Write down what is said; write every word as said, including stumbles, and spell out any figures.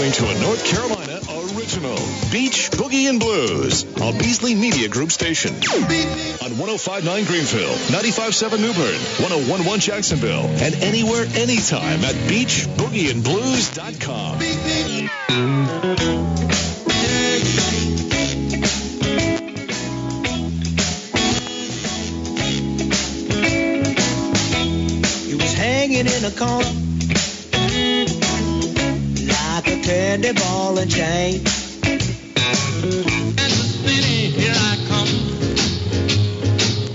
listening to a North Carolina original, Beach Boogie and Blues, a Beasley Media Group station. On one oh five point nine Greenville, ninety-five point seven New Bern, one oh one point one Jacksonville, and anywhere, anytime at beach boogie and blues dot com. He was hanging in a corner like a candy ball and chain.